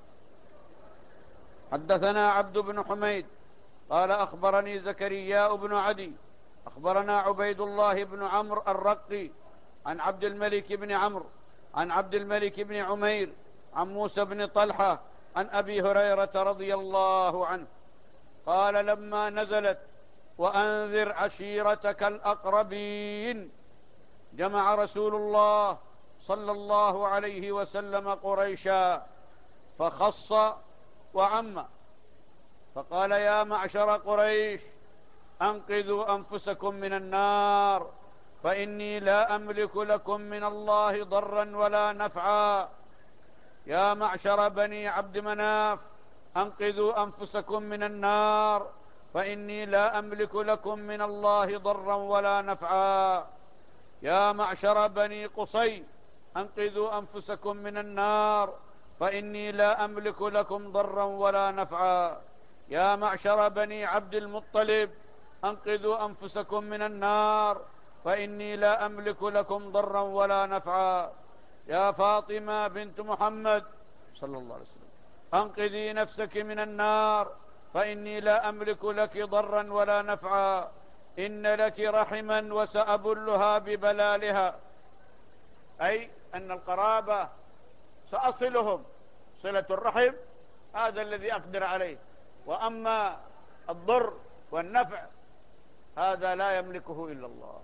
حدثنا عبد بن حميد قال أخبرني زكريا بن عدي أخبرنا عبيد الله بن عمرو الرقي عن عبد الملك بن عمرو عن عبد الملك بن عمير عن موسى بن طلحة عن أبي هريرة رضي الله عنه قال لما نزلت وأنذر عشيرتك الأقربين جمع رسول الله صلى الله عليه وسلم قريشا فخص وعم، فقال يا معشر قريش أنقذوا أنفسكم من النار فإني لا أملك لكم من الله ضرا ولا نفعا. يا معشر بني عبد مناف أنقذوا أنفسكم من النار فإني لا أملك لكم من الله ضرا ولا نفعا. يا معشر بني قصي أنقذوا أنفسكم من النار فإني لا أملك لكم ضرا ولا نفعا. يا معشر بني عبد المطلب أنقذوا أنفسكم من النار فإني لا أملك لكم ضرا ولا نفعا. يا فاطمة بنت محمد صلى الله عليه وسلم أنقذي نفسك من النار فإني لا أملك لك ضرا ولا نفعا. إن لك رحما وسأبلها ببلالها، أي أن القرابة سأصلهم، صلة الرحم هذا الذي أقدر عليه، وأما الضر والنفع هذا لا يملكه إلا الله.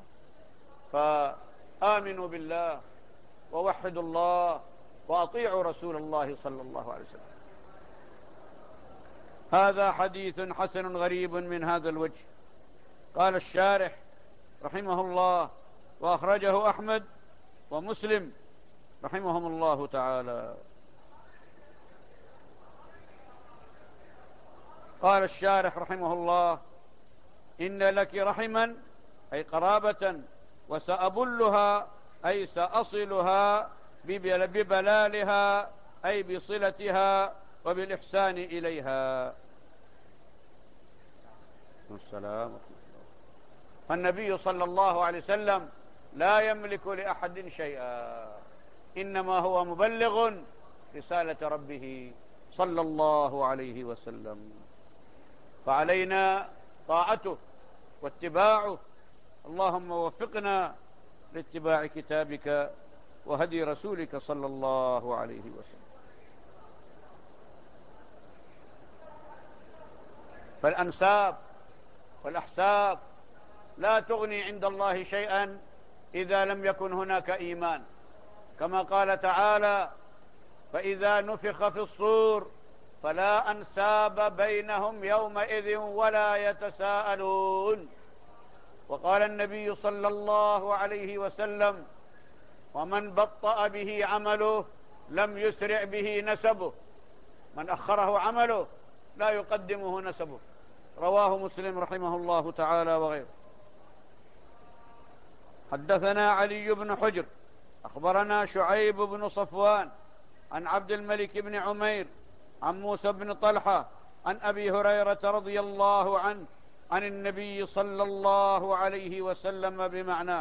فآمنوا بالله ووحدوا الله وأطيعوا رسول الله صلى الله عليه وسلم. هذا حديث حسن غريب من هذا الوجه. قال الشارح رحمه الله وأخرجه أحمد ومسلم رحمهم الله تعالى. قال الشارح رحمه الله إن لك رحما أي قرابة، وسأبلها أي سأصلها ببلالها أي بصلتها وبالإحسان إليها. السلام. فالنبي صلى الله عليه وسلم لا يملك لأحد شيئا، إنما هو مبلغ رسالة ربه صلى الله عليه وسلم. فعلينا طاعته واتباعه. اللهم وفقنا لاتباع كتابك وهدي رسولك صلى الله عليه وسلم. فالأنساب والأحساب لا تغني عند الله شيئا إذا لم يكن هناك إيمان، كما قال تعالى فإذا نفخ في الصور فلا أنساب بينهم يومئذ ولا يتساءلون. وقال النبي صلى الله عليه وسلم ومن بطأ به عمله لم يسرع به نسبه، من أخره عمله لا يقدمه نسبه. رواه مسلم رحمه الله تعالى وغيره. حدثنا علي بن حجر أخبرنا شعيب بن صفوان عن عبد الملك بن عمير عن موسى بن طلحة عن أبي هريرة رضي الله عنه عن النبي صلى الله عليه وسلم بمعناه.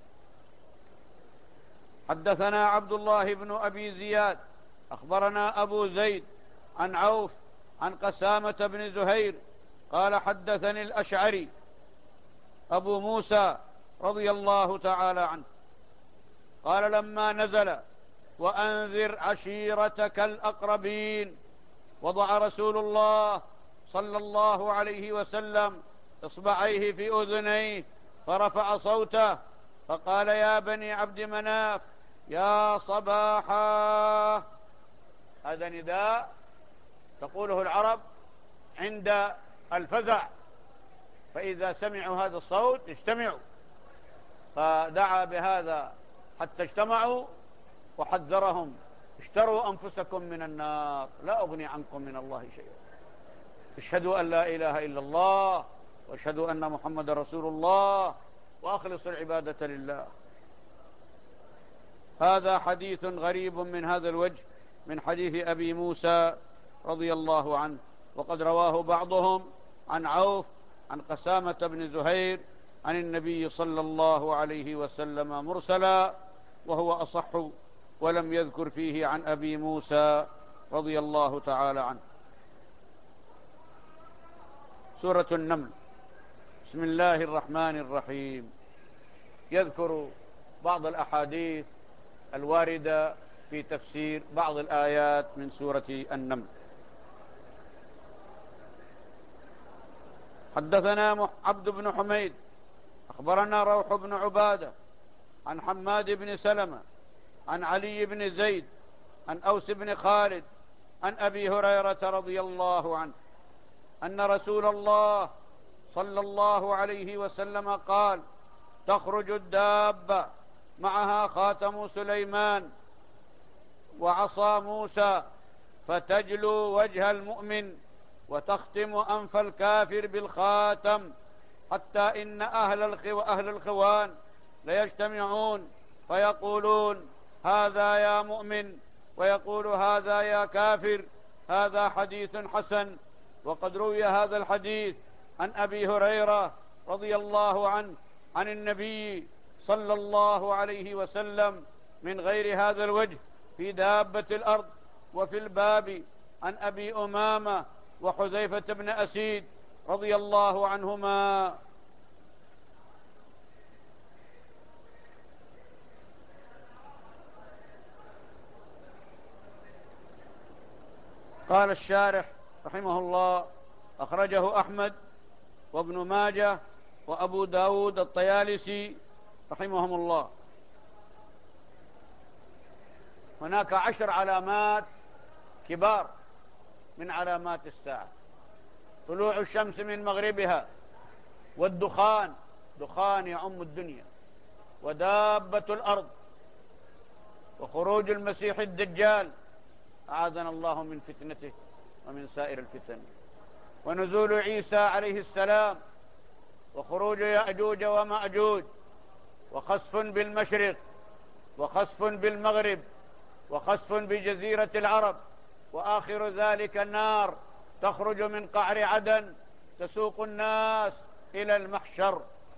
حدثنا عبد الله بن أبي زياد أخبرنا أبو زيد عن عوف عن قسامة بن زهير قال حدثني الأشعري أبو موسى رضي الله تعالى عنه قال لما نزل وأنذر عشيرتك الأقربين وضع رسول الله صلى الله عليه وسلم إصبعيه في أذنيه فرفع صوته فقال يا بني عبد مناف يا صباحا. هذا نداء تقوله العرب عند الفزع، فإذا سمعوا هذا الصوت اجتمعوا، فدعا بهذا حتى اجتمعوا وحذرهم اشتروا أنفسكم من النار لا أغني عنكم من الله شيئا. اشهدوا أن لا إله إلا الله واشهدوا أن محمد رسول الله وأخلصوا العبادة لله. هذا حديث غريب من هذا الوجه من حديث أبي موسى رضي الله عنه، وقد رواه بعضهم عن عوف عن قسامة بن زهير عن النبي صلى الله عليه وسلم مرسلا، وهو أصح، ولم يذكر فيه عن أبي موسى رضي الله تعالى عنه. سورة النمل. بسم الله الرحمن الرحيم. يذكر بعض الأحاديث الواردة في تفسير بعض الآيات من سورة النمل. حدثنا عبد بن حميد أخبرنا روح بن عبادة عن حماد بن سلمة عن علي بن زيد عن أوس بن خالد عن أبي هريرة رضي الله عنه أن رسول الله صلى الله عليه وسلم قال: تخرج الدابة معها خاتم سليمان وعصا موسى فتجلو وجه المؤمن وتختم أنف الكافر بالخاتم، حتى إن أهل الخو أهل الخوان ليجتمعون فيقولون: هذا يا مؤمن، ويقول: هذا يا كافر. هذا حديث حسن. وقد روي هذا الحديث عن أبي هريرة رضي الله عنه عن النبي صلى الله عليه وسلم من غير هذا الوجه في دابة الأرض. وفي الباب عن أبي أمامة وحذيفة بن أسيد رضي الله عنهما. قال الشارح رحمه الله: أخرجه أحمد وابن ماجه وأبو داود الطيالسي رحمهم الله. هناك عشر علامات كبار من علامات الساعة: طلوع الشمس من مغربها، والدخان، دخان يعم الدنيا، ودابة الأرض، وخروج المسيح الدجال أعاذنا الله من فتنته ومن سائر الفتن، ونزول عيسى عليه السلام، وخروج يأجوج ومأجوج، وخسف بالمشرق، وخسف بالمغرب، وخسف بجزيرة العرب، وآخر ذلك النار تخرج من قعر عدن تسوق الناس إلى المحشر.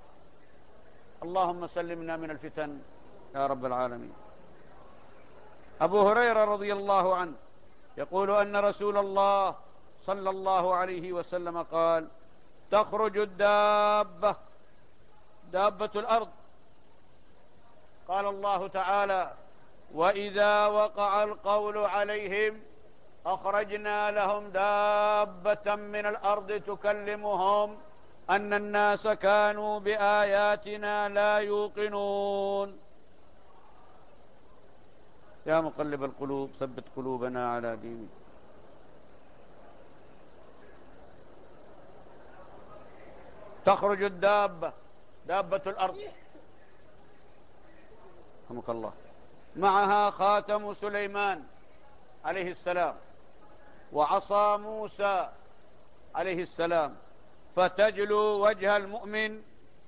اللهم سلمنا من الفتن يا رب العالمين. أبو هريرة رضي الله عنه يقول أن رسول الله صلى الله عليه وسلم قال: تخرج الدابة، دابة الأرض. قال الله تعالى: وإذا وقع القول عليهم أخرجنا لهم دابة من الأرض تكلمهم أن الناس كانوا بآياتنا لا يوقنون. يا مقلب القلوب ثبت قلوبنا على دينك. تخرج الدابة، دابة الأرض، رحمك الله، معها خاتم سليمان عليه السلام وعصا موسى عليه السلام، فتجلو وجه المؤمن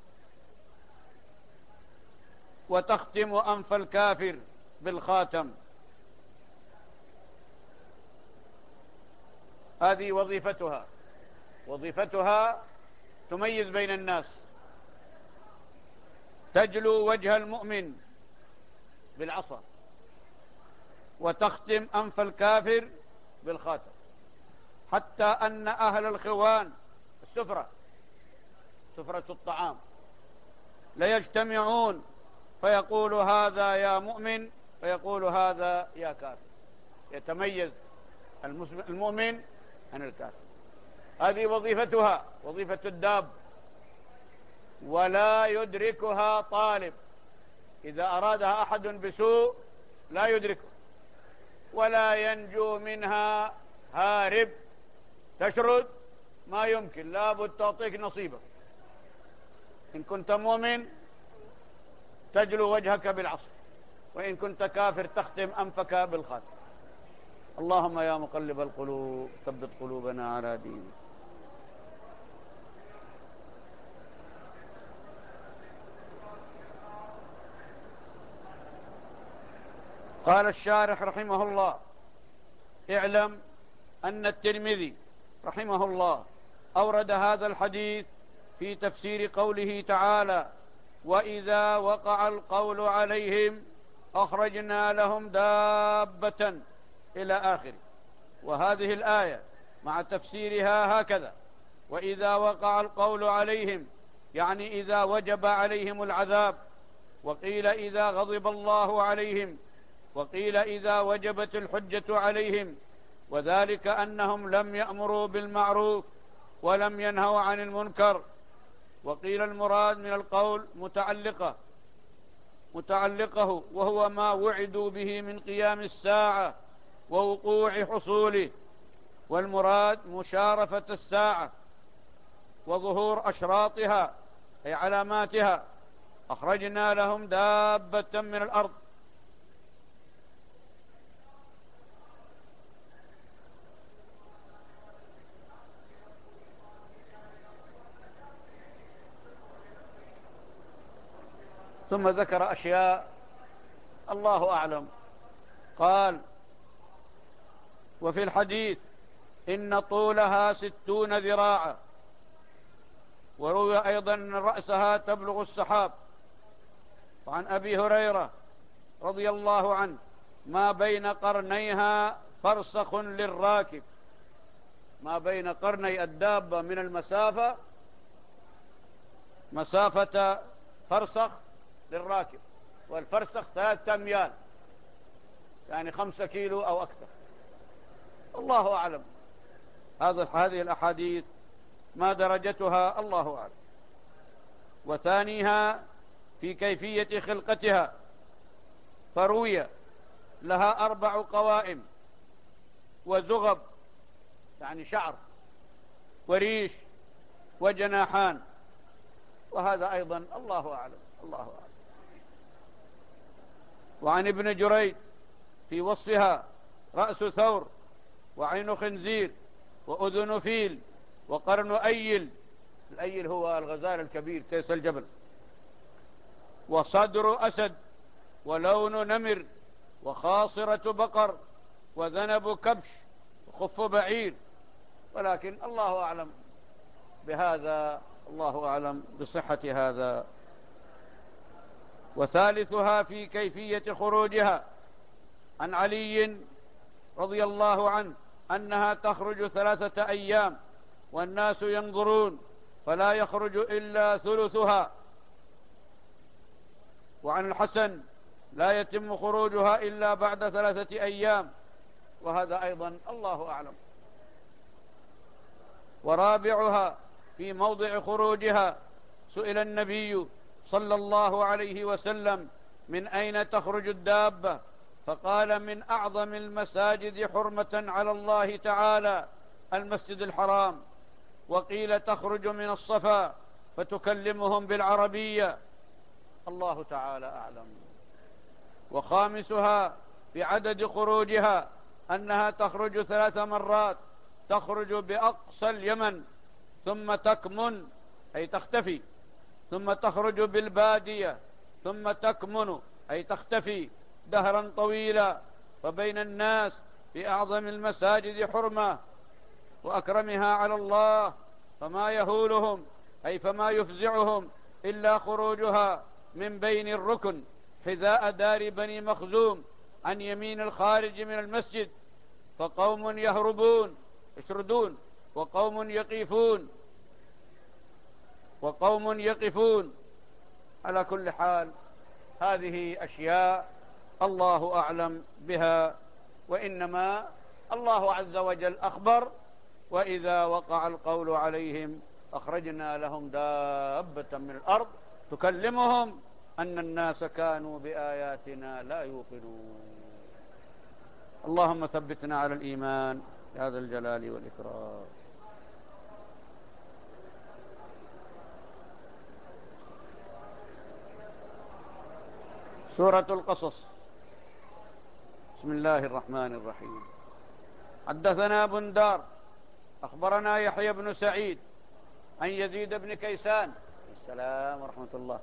وتختم أنف الكافر بالخاتم. هذه وظيفتها، وظيفتها تميز بين الناس. تجلو وجه المؤمن بالعصا، وتختم أنف الكافر بالخاتم، حتى أن أهل الخوان، السفرة، سفرة الطعام، ليجتمعون فيقول: هذا يا مؤمن، فيقول: هذا يا كافر. يتميز المؤمن عن الكافر. هذه وظيفتها، وظيفة الداب. ولا يدركها طالب، إذا أرادها أحد بسوء لا يدركه، ولا ينجو منها هارب. تشرد ما يمكن، لابد تعطيك نصيبك. إن كنت مؤمن تجلو وجهك بالعصا، وإن كنت كافر تختم أنفك بالخاتم. اللهم يا مقلب القلوب ثبت قلوبنا على دينك. قال الشارح رحمه الله: اعلم أن الترمذي رحمه الله أورد هذا الحديث في تفسير قوله تعالى: وإذا وقع القول عليهم أخرجنا لهم دابة إلى آخره. وهذه الآية مع تفسيرها هكذا: وإذا وقع القول عليهم، يعني إذا وجب عليهم العذاب، وقيل إذا غضب الله عليهم، وقيل إذا وجبت الحجة عليهم، وذلك أنهم لم يأمروا بالمعروف ولم ينهوا عن المنكر. وقيل المراد من القول متعلقة متعلقه وهو ما وعدوا به من قيام الساعة ووقوع حصوله، والمراد مشارفة الساعة وظهور أشراطها أي علاماتها. أخرجنا لهم دابة من الأرض. ثم ذكر أشياء الله أعلم. قال: وفي الحديث إن طولها ستون ذراعا، وروي أيضا أن رأسها تبلغ السحاب. وعن أبي هريرة رضي الله عنه: ما بين قرنيها فرسخ للراكب. ما بين قرني الدابة من المسافة مسافة فرسخ للراكب، والفرسخ ثلاثة أميال، يعني خمسة كيلو أو أكثر. الله أعلم. هذا هذه الأحاديث ما درجتها الله أعلم. وثانيها في كيفية خلقتها، فروي لها أربع قوائم وزغب يعني شعر وريش وجناحان، وهذا أيضا الله أعلم الله أعلم. وعن ابن جريج في وصفها: رأس ثور، وعين خنزير، وأذن فيل، وقرن أيل. الأيل هو الغزال الكبير تيس الجبل، وصدر أسد، ولون نمر، وخاصرة بقر، وذنب كبش، وخف بعير. ولكن الله أعلم بهذا، الله أعلم بصحة هذا. وثالثها في كيفية خروجها، عن علي رضي الله عنه أنها تخرج ثلاثة أيام والناس ينظرون فلا يخرج إلا ثلثها. وعن الحسن: لا يتم خروجها إلا بعد ثلاثة أيام، وهذا أيضا الله أعلم. ورابعها في موضع خروجها، سئل النبي صلى الله عليه وسلم: من أين تخرج الدابة؟ فقال: من أعظم المساجد حرمة على الله تعالى المسجد الحرام. وقيل تخرج من الصفا فتكلمهم بالعربية. الله تعالى أعلم. وخامسها في عدد خروجها أنها تخرج ثلاث مرات، تخرج بأقصى اليمن ثم تكمن أي تختفي، ثم تخرج بالبادية ثم تكمن أي تختفي دهرا طويلا. فبين الناس في أعظم المساجد حرمة وأكرمها على الله، فما يهولهم أي فما يفزعهم إلا خروجها من بين الركن حذاء دار بني مخزوم عن يمين الخارج من المسجد، فقوم يهربون يشردون، وقوم يقفون وقوم يقفون. على كل حال هذه أشياء الله أعلم بها، وإنما الله عز وجل أخبر: وإذا وقع القول عليهم أخرجنا لهم دابة من الأرض تكلمهم أن الناس كانوا بآياتنا لا يوقنون. اللهم ثبتنا على الإيمان يا ذا الجلال والإكرام. سورة القصص. بسم الله الرحمن الرحيم. حدثنا بندار أخبرنا يحيى بن سعيد عن يزيد بن كيسان. السلام ورحمة الله.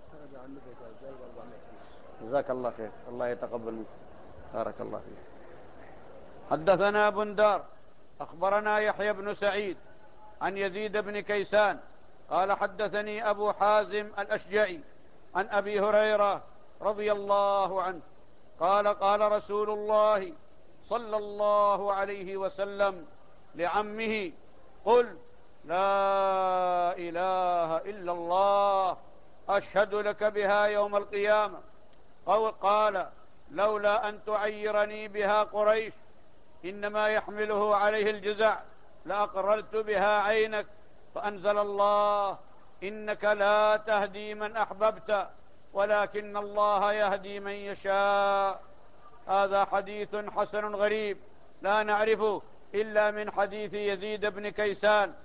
جزاك الله خير، الله يتقبل منك، بارك الله فيك. حدثنا بندار أخبرنا يحيى بن سعيد عن يزيد بن كيسان قال حدثني أبو حازم الأشجعي عن أبي هريرة رضي الله عنه قال قال رسول الله صلى الله عليه وسلم لعمه: قل لا إله إلا الله أشهد لك بها يوم القيامة. أو قال: لولا أن تعيرني بها قريش إنما يحمله عليه الجزع لأقررت بها عينك. فأنزل الله: إنك لا تهدي من أحببت ولكن الله يهدي من يشاء. هذا حديث حسن غريب لا نعرفه إلا من حديث يزيد بن كيسان.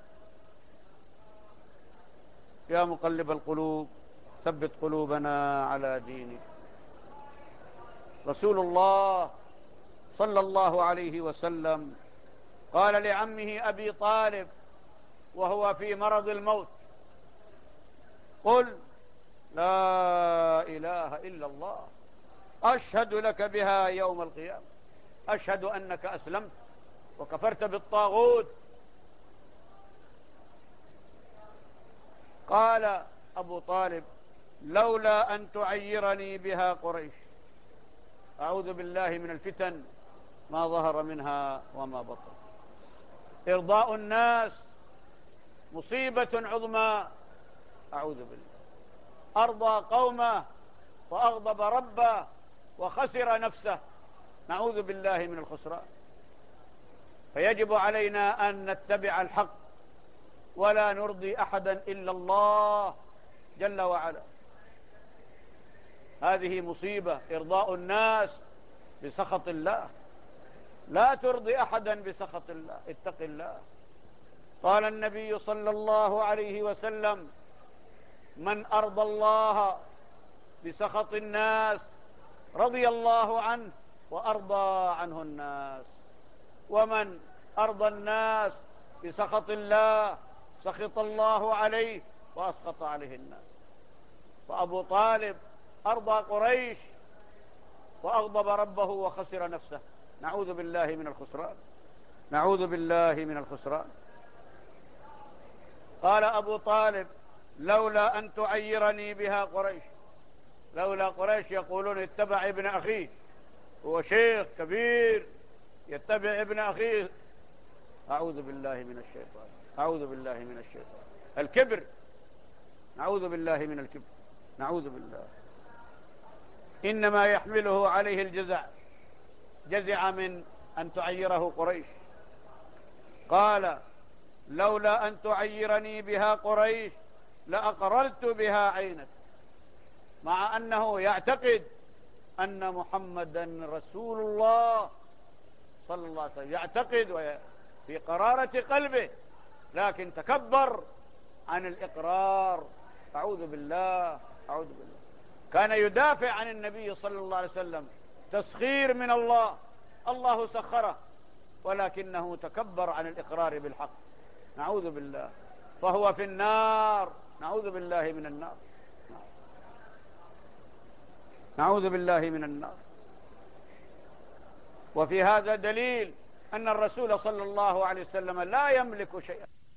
يا مقلب القلوب ثبت قلوبنا على دينك. رسول الله صلى الله عليه وسلم قال لعمه أبي طالب وهو في مرض الموت: قل لا إله إلا الله أشهد لك بها يوم القيامة. أشهد أنك أسلمت وكفرت بالطاغوت. قال أبو طالب: لولا أن تعيرني بها قريش. أعوذ بالله من الفتن ما ظهر منها وما بطن. إرضاء الناس مصيبة عظمى. أعوذ بالله. أرضى قومه وأغضب ربه وخسر نفسه. نعوذ بالله من الخسران. فيجب علينا أن نتبع الحق ولا نرضي أحدا إلا الله جل وعلا. هذه مصيبة، إرضاء الناس بسخط الله. لا ترضي أحدا بسخط الله، اتق الله. قال النبي صلى الله عليه وسلم: من أرضى الله بسخط الناس رضي الله عنه وأرضى عنه الناس، ومن أرضى الناس بسخط الله سخط الله عليه وأسخط عليه الناس. فأبو طالب أرضى قريش وأغضب ربه وخسر نفسه. نعوذ بالله من الخسران، نعوذ بالله من الخسران. قال أبو طالب: لولا أن تعيرني بها قريش. لولا قريش يقولون اتبع ابن أخيه، هو شيخ كبير يتبع ابن أخيه. أعوذ بالله من الشيطان، أعوذ بالله من الشيطان. الكبر، نعوذ بالله من الكبر، نعوذ بالله. إنما يحمله عليه الجزع، جزع من أن تعيره قريش. قال: لولا أن تعيرني بها قريش لأقررت بها عينك. مع أنه يعتقد أن محمدا رسول الله صلى الله عليه وسلم، يعتقد في قرارة قلبه، لكن تكبر عن الإقرار. أعوذ بالله، أعوذ بالله. كان يدافع عن النبي صلى الله عليه وسلم تسخير من الله، الله سخره، ولكنه تكبر عن الإقرار بالحق. نعوذ بالله. فهو في النار، نعوذ بالله من النار، نعوذ بالله من النار. وفي هذا دليل أن الرسول صلى الله عليه وسلم لا يملك شيئا.